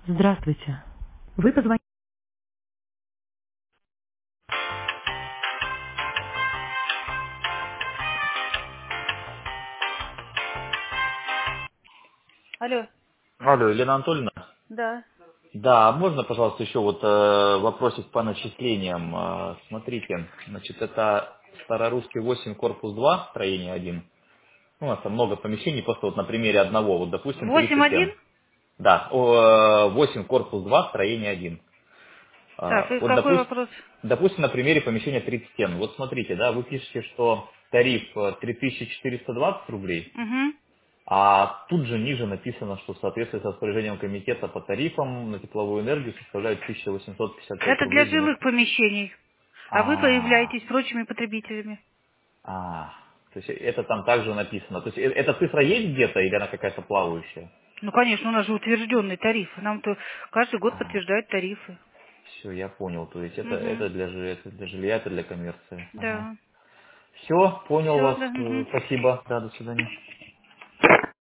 Здравствуйте. Вы позвонили. Алло, Алло, Елена Анатольевна? да. Да, можно, пожалуйста, еще вот вопросик по начислениям. Смотрите, значит, это Старорусский 8, корпус 2, строение 1. У нас там много помещений, просто вот на примере одного, вот, допустим, 30 8-1? н. Да, 8, корпус 2, строение 1. Так, и Вот, какой вопрос? допустим, на примере помещения 30 н. Вот смотрите, да, вы пишете, что тариф 3420 рублей, Угу. а тут же ниже написано, что в соответствии с распоряжением комитета по тарифам на тепловую энергию составляет 1855 Это для рублей 90. жилых помещений. А вы А, появляетесь прочими потребителями. а, то есть это там также написано. То есть эта цифра есть где-то или она какая-то плавающая? Ну, конечно, у нас же утвержденный тариф. Нам-то каждый год подтверждают тарифы. Все, я понял. То есть Угу. это для жилья, это для коммерции. Ага. Да. Все, понял Все, вас. да. Угу. Спасибо. Да, до свидания.